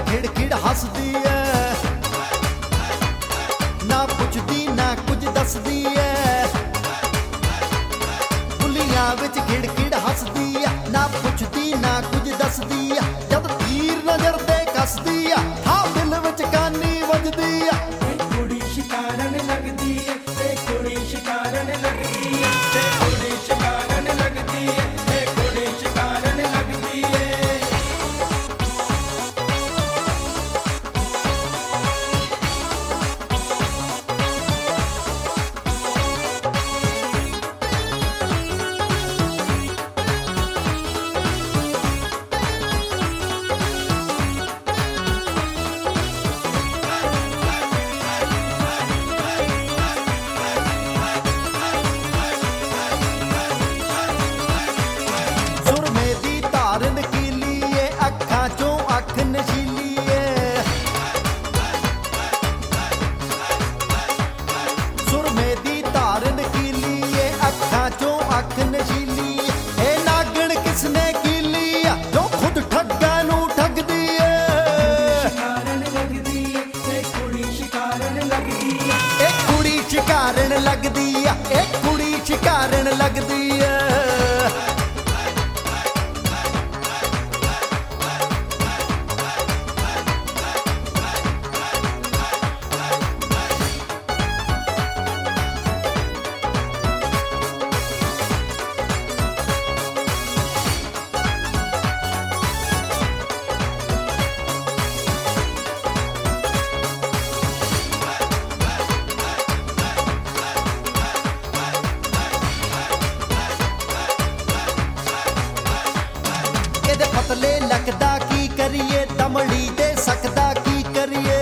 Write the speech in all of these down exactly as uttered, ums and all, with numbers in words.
ਖਿੜ ਖਿੜ ਹੱਸਦੀ ਐ, ਨਾ ਪੁੱਛਦੀ ਨਾ ਕੁਝ ਦੱਸਦੀ ਐ। ਬੁੱਲੀਆਂ ਵਿੱਚ ਖਿੜ ਖਿੜ ਹੱਸਦੀ ਐ, ਨਾ ਪੁੱਛਦੀ ਨਾ ਕੁਝ ਦੱਸਦੀ ਐ। ਜਦ ਤੀਰ ਨਜ਼ਰ ਤੇ ਕੱਸਦੀ ਆ, ਹਾਂ ਦਿਲ ਵਿੱਚ ਕਾਨੀ ਵੱਜਦੀ ਆ। ਇਹ ਕੁੜੀ ਸ਼ਿਕਾਰਨ ਲੱਗਦੀ ਏ, ਇਹ ਕੁੜੀ ਸ਼ਿਕਾਰਨ ਲੱਗਦੀ ਏ, ਇਹ ਕੁੜੀ ਸ਼ਿਕਾਰਨ ਲੱਗਦੀ ਏ, ਇਹ ਕੁੜੀ ਸ਼ਿਕਾਰਨ ਲੱਗਦੀ ਏ। ਸੁਰਮੇ ਦੀ ਧਾਰ ਨਕੀਲੀ ਏ, ਅੱਖਾਂ ਚੋਂ ਅੱਖ ਨਸ਼ੀਲੀ ਏ। ਸੁਰਮੇ ਦੀ ਧਾਰ ਨਕੀਲੀ ਏ, ਅੱਖਾਂ ਚੋਂ ਅੱਖ ਨਸ਼ੀਲੀ ਏ। ਇਹ ਨਾਗਣ ਕਿਸਨੇ ਕੀਲੀ ਆ, ਜੋ ਖੁਦ ਠੱਗਾਂ ਨੂੰ ਠੱਗਦੀ ਏ। ਸ਼ਿਕਾਰਨ ਲੱਗਦੀ ਏ, ਇਹ ਕੁੜੀ ਸ਼ਿਕਾਰਨ ਲੱਗਦੀ ਏ। ਇਹ ਕੁੜੀ ਸ਼ਿਕਾਰਨ ਲੱਗਦੀ ਆ, ਇਹ ਕੁੜੀ ਸ਼ਿਕਾਰਨ ਲੱਗਦੀ ਏ। ਇਹਦੇ ਪਤਲੇ ਲੱਗਦਾ ਕੀ ਕਰੀਏ, ਦਮੜੀ ਦੇ ਸਕਦਾ ਕੀ ਕਰੀਏ।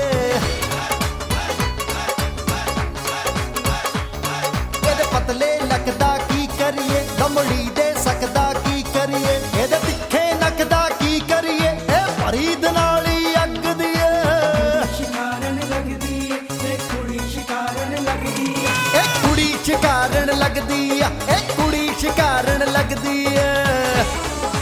ਇਹਦੇ ਪਤਲੇ ਲੱਗਦਾ ਕੀ ਕਰੀਏ, ਦਮੜੀ ਦੇ ਸਕਦਾ ਕੀ ਕਰੀਏ। ਇਹਦੇ ਤਿੱਖੇ ਨੱਕਦਾ ਕੀ ਕਰੀਏ, ਇਹ ਫਰੀਦ ਨਾਲ ਹੀ ਅੱਗ ਦੀ ਏ। ਸ਼ਿਕਾਰਨ ਲੱਗਦੀ ਏ, ਇਹ ਕੁੜੀ ਸ਼ਿਕਾਰਨ ਲੱਗਦੀ ਏ। ਇਹ ਕੁੜੀ ਸ਼ਿਕਾਰਨ ਲੱਗਦੀ ਆ, ਇਹ ਕੁੜੀ ਸ਼ਿਕਾਰਨ ਲੱਗਦੀ ਏ।